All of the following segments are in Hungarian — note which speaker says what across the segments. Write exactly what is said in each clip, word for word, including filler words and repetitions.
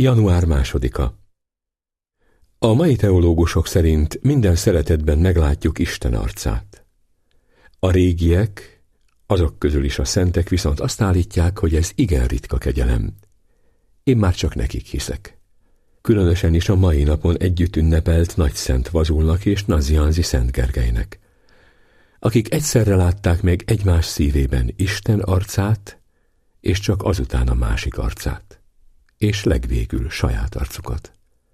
Speaker 1: január másodika. A mai teológusok szerint minden szeretetben meglátjuk Isten arcát. A régiek, azok közül is a szentek viszont azt állítják, hogy ez igen ritka kegyelem. Én már csak nekik hiszek. Különösen is a mai napon együtt ünnepelt Nagyszent Vazulnak és Nazianzi Szent Gergelynek, akik egyszerre látták meg egymás szívében Isten arcát, és csak azután a másik arcát, és legvégül saját arcukat.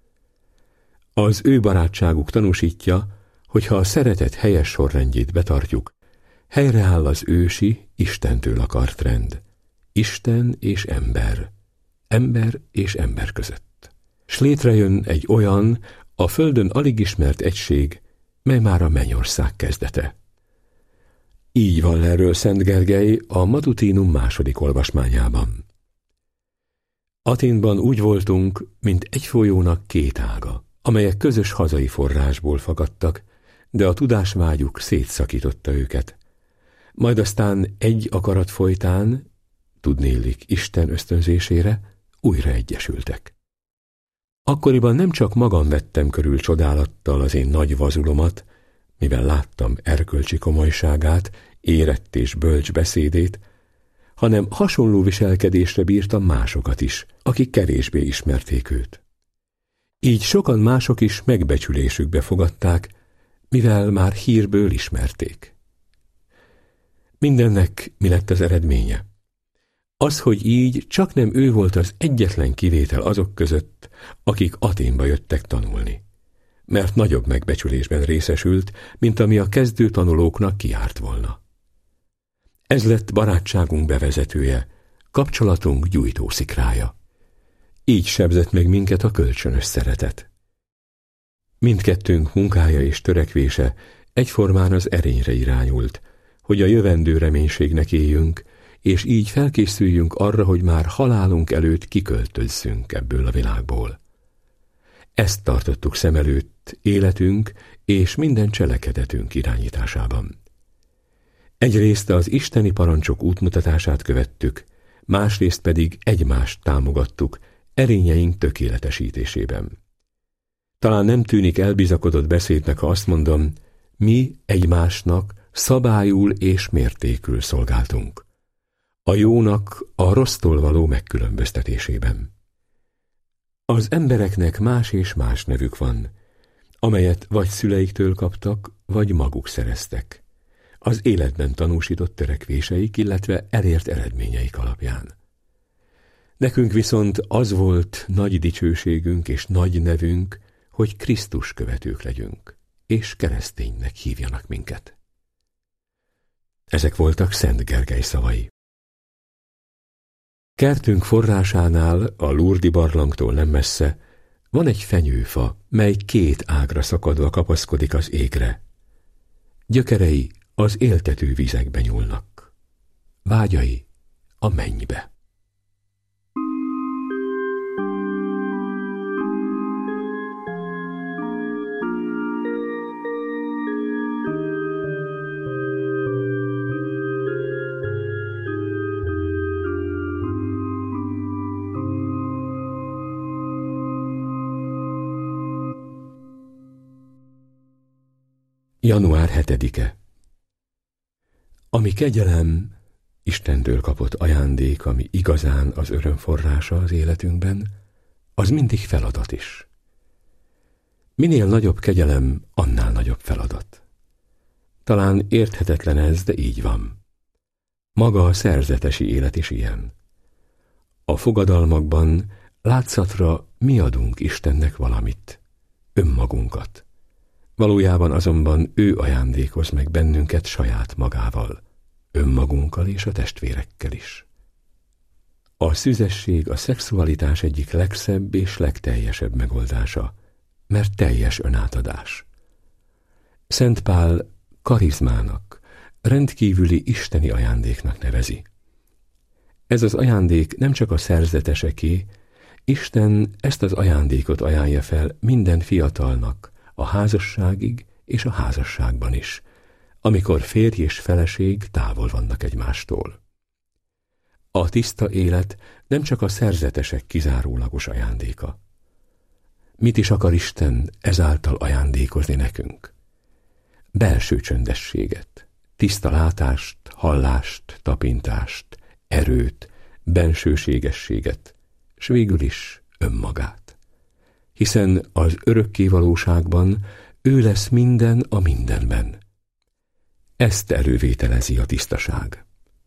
Speaker 1: Az ő barátságuk tanúsítja, hogy ha a szeretet helyes sorrendjét betartjuk, helyreáll az ősi, Istentől akart rend. Isten és ember, ember és ember között. S létrejön egy olyan, a földön alig ismert egység, mely már a mennyország kezdete. Így van erről Szent Gergely a Matutinum második olvasmányában. Aténban úgy voltunk, mint egy folyónak két ága, amelyek közös hazai forrásból fakadtak, de a tudásvágyuk szétszakította őket. Majd aztán egy akarat folytán, tudnélik Isten ösztönzésére, újra egyesültek. Akkoriban nem csak magam vettem körül csodálattal az én nagy vazulomat, mivel láttam erkölcsi komolyságát, érett és bölcs beszédét, hanem hasonló viselkedésre bírtam másokat is, akik kevésbé ismerték őt. Így sokan mások is megbecsülésükbe fogadták, mivel már hírből ismerték. Mindennek mi lett az eredménye? Az, hogy így csaknem ő volt az egyetlen kivétel azok között, akik Aténba jöttek tanulni, mert nagyobb megbecsülésben részesült, mint ami a kezdő tanulóknak kiárt volna. Ez lett barátságunk bevezetője, kapcsolatunk gyújtószikrája. Így sebzett meg minket a kölcsönös szeretet. Mindkettőnk munkája és törekvése egyformán az erényre irányult, hogy a jövendő reménységnek éljünk, és így felkészüljünk arra, hogy már halálunk előtt kiköltözzünk ebből a világból. Ezt tartottuk szem előtt életünk és minden cselekedetünk irányításában. Egyrészt az isteni parancsok útmutatását követtük, másrészt pedig egymást támogattuk erényeink tökéletesítésében. Talán nem tűnik elbizakodott beszédnek, ha azt mondom, mi egymásnak szabályul és mértékül szolgáltunk. A jónak a rossztól való megkülönböztetésében. Az embereknek más és más nevük van, amelyet vagy szüleiktől kaptak, vagy maguk szereztek, az életben tanúsított törekvéseik, illetve elért eredményeik alapján. Nekünk viszont az volt nagy dicsőségünk és nagy nevünk, hogy Krisztus követők legyünk, és kereszténynek hívjanak minket. Ezek voltak Szent Gergely szavai. Kertünk forrásánál, a Lurdi barlangtól nem messze, van egy fenyőfa, mely két ágra szakadva kapaszkodik az égre. Gyökerei az éltető vizekbe nyúlnak, vágyai a mennybe. január hetedike. Ami kegyelem, Istentől kapott ajándék, ami igazán az öröm forrása az életünkben, az mindig feladat is. Minél nagyobb kegyelem, annál nagyobb feladat. Talán érthetetlen ez, de így van. Maga a szerzetesi élet is ilyen. A fogadalmakban látszatra mi adunk Istennek valamit, önmagunkat. Valójában azonban ő ajándékoz meg bennünket saját magával, önmagunkkal és a testvérekkel is. A szüzesség a szexualitás egyik legszebb és legteljesebb megoldása, mert teljes önátadás. Szent Pál karizmának, rendkívüli isteni ajándéknak nevezi. Ez az ajándék nem csak a szerzeteseké, Isten ezt az ajándékot ajánlja fel minden fiatalnak, a házasságig és a házasságban is, amikor férj és feleség távol vannak egymástól. A tiszta élet nem csak a szerzetesek kizárólagos ajándéka. Mit is akar Isten ezáltal ajándékozni nekünk? Belső csöndességet, tiszta látást, hallást, tapintást, erőt, bensőségességet, s végül is önmagát. Hiszen az örökké valóságban ő lesz minden a mindenben. Ezt elővételezi a tisztaság.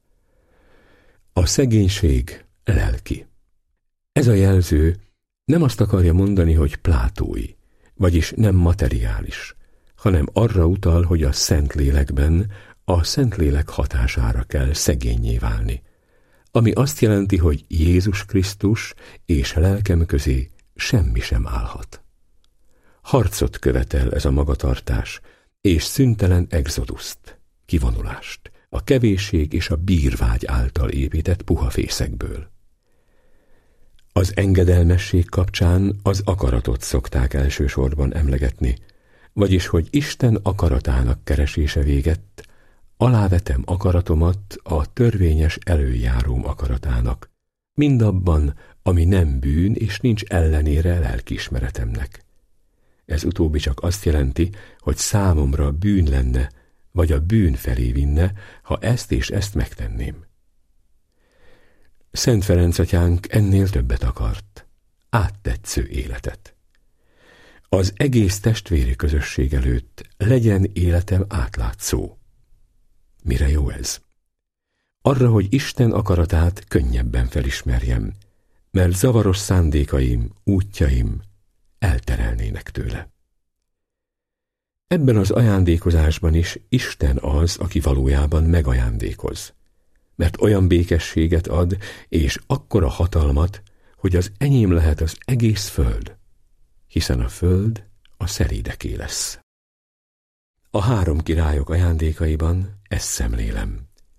Speaker 1: A szegénység lelki. Ez a jelző nem azt akarja mondani, hogy plátói, vagyis nem materiális, hanem arra utal, hogy a Szentlélekben a Szentlélek hatására kell szegénnyé válni, ami azt jelenti, hogy Jézus Krisztus és lelkem közé semmi sem állhat. Harcot követel ez a magatartás, és szüntelen exoduszt, kivonulást, a kevésség és a bírvágy által épített puha fészekből. Az engedelmesség kapcsán az akaratot szokták elsősorban emlegetni, vagyis hogy Isten akaratának keresése végett, alávetem akaratomat a törvényes előjáróm akaratának, mindabban, ami nem bűn és nincs ellenére lelkiismeretemnek. Ez utóbbi csak azt jelenti, hogy számomra bűn lenne, vagy a bűn felé vinne, ha ezt és ezt megtenném. Szent Ferenc atyánk ennél többet akart, áttetsző életet. Az egész testvéri közösség előtt legyen életem átlátszó. Mire jó ez? Arra, hogy Isten akaratát könnyebben felismerjem, mert zavaros szándékaim, útjaim elterelnének tőle. Ebben az ajándékozásban is Isten az, aki valójában megajándékoz, mert olyan békességet ad, és akkora hatalmat, hogy az enyém lehet az egész föld, hiszen a föld a szerédeké lesz. A három királyok ajándékaiban ezt szemlélem.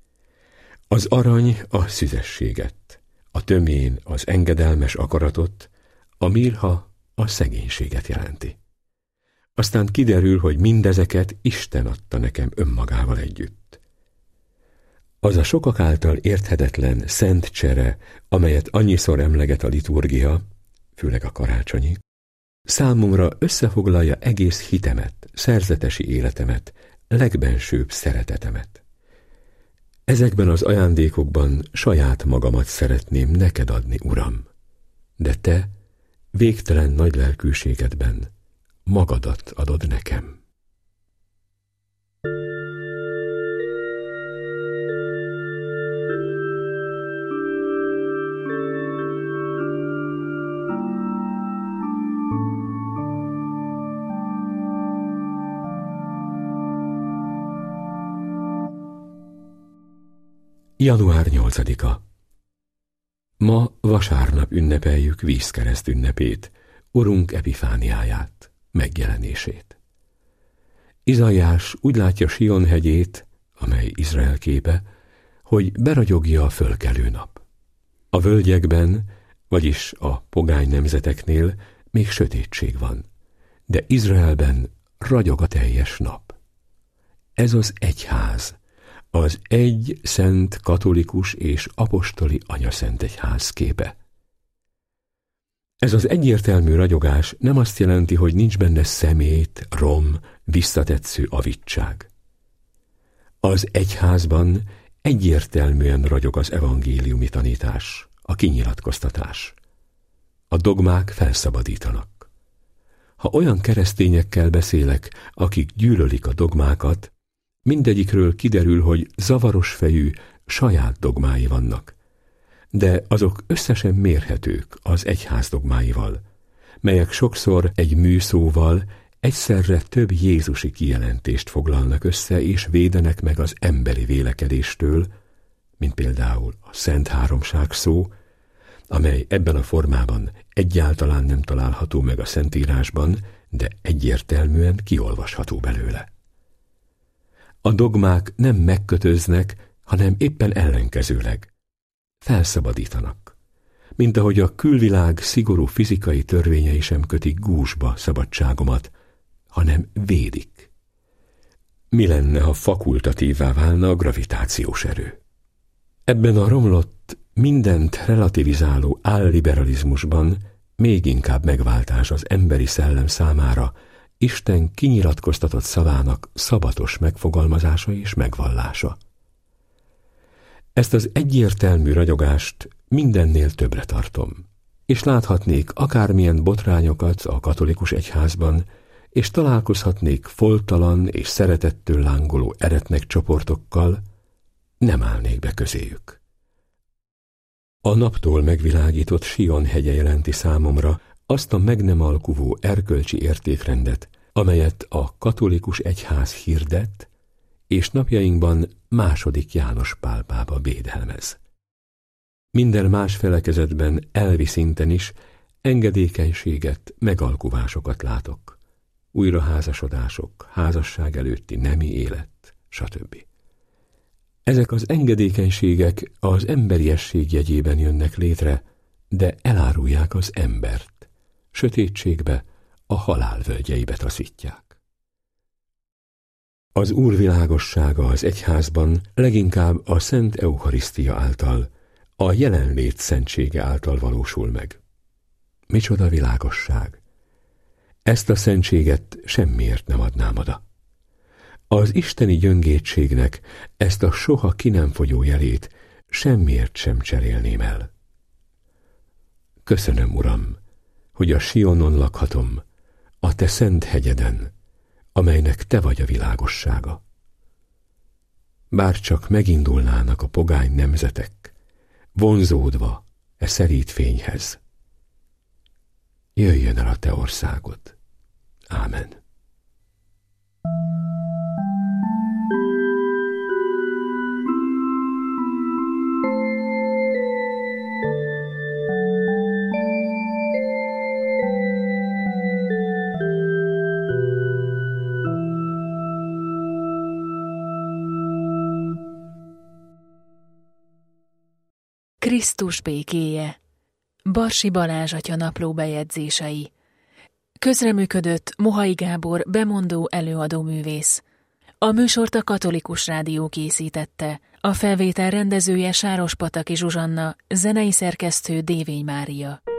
Speaker 1: Az arany a szüzességet, a tömén az engedelmes akaratot, a mirha a szegénységet jelenti. Aztán kiderül, hogy mindezeket Isten adta nekem önmagával együtt. Az a sokak által érthetetlen szent csere, amelyet annyiszor emleget a liturgia, főleg a karácsonyi, számomra összefoglalja egész hitemet, szerzetesi életemet, legbensőbb szeretetemet. Ezekben az ajándékokban saját magamat szeretném neked adni, Uram, de te végtelen nagy lelkűségedben magadat adod nekem. január nyolcadika. Ma vasárnap ünnepeljük vízkereszt ünnepét, Urunk epifániáját, megjelenését. Izaiás úgy látja Sion hegyét, amely Izrael képe, hogy beragyogja a fölkelő nap. A völgyekben, vagyis a pogány nemzeteknél még sötétség van, de Izraelben ragyog a teljes nap. Ez az egyház, az egy szent katolikus és apostoli anyaszentegyház képe. Ez az egyértelmű ragyogás nem azt jelenti, hogy nincs benne szemét, rom, visszatetsző avitság. Az egyházban egyértelműen ragyog az evangéliumi tanítás, a kinyilatkoztatás. A dogmák felszabadítanak. Ha olyan keresztényekkel beszélek, akik gyűlölik a dogmákat, mindegyikről kiderül, hogy zavaros fejű, saját dogmái vannak, de azok összesen mérhetők az egyház dogmáival, melyek sokszor egy műszóval egyszerre több jézusi kijelentést foglalnak össze és védenek meg az emberi vélekedéstől, mint például a Szent Háromság szó, amely ebben a formában egyáltalán nem található meg a Szentírásban, de egyértelműen kiolvasható belőle. A dogmák nem megkötöznek, hanem éppen ellenkezőleg felszabadítanak, mint ahogy a külvilág szigorú fizikai törvényei sem kötik gúzsba szabadságomat, hanem védik. Mi lenne, ha fakultatívvá válna a gravitációs erő? Ebben a romlott, mindent relativizáló álliberalizmusban még inkább megváltás az emberi szellem számára Isten kinyilatkoztatott szavának szabatos megfogalmazása és megvallása. Ezt az egyértelmű ragyogást mindennél többre tartom, és láthatnék akármilyen botrányokat a katolikus egyházban, és találkozhatnék foltalan és szeretettől lángoló eretnek csoportokkal, nem állnék be közéjük. A naptól megvilágított Sion hegye jelenti számomra azt a meg nem alkuvó erkölcsi értékrendet, amelyet a katolikus egyház hirdet, és napjainkban második János Pál pápa védelmez. Minden más felekezetben elvi szinten is engedékenységet, megalkuvásokat látok. Újraházasodások, házasság előtti nemi élet, stb. Ezek az engedékenységek az emberiesség jegyében jönnek létre, de elárulják az embert, sötétségbe, a halál völgyeibe taszítják. Az Úr világossága az egyházban leginkább a Szent Eucharisztia által, a jelenlét szentsége által valósul meg. Micsoda világosság! Ezt a szentséget semmiért nem adnám oda. Az isteni gyöngétségnek ezt a soha ki nem fogyó jelét semmiért sem cserélném el. Köszönöm, Uram, hogy a Sionon lakhatom, a te szent hegyeden, amelynek te vagy a világossága. Bár csak megindulnának a pogány nemzetek, vonzódva e szerít fényhez. Jöjjön el a te országod. Ámen.
Speaker 2: Krisztus békéje. Barsi Balázs atya napló bejegyzései. Közreműködött Mohai Gábor bemondó előadóművész. A műsort a Katolikus Rádió készítette. A felvétel rendezője Sárospataki Zsuzsanna, zenei szerkesztő Dévény Mária.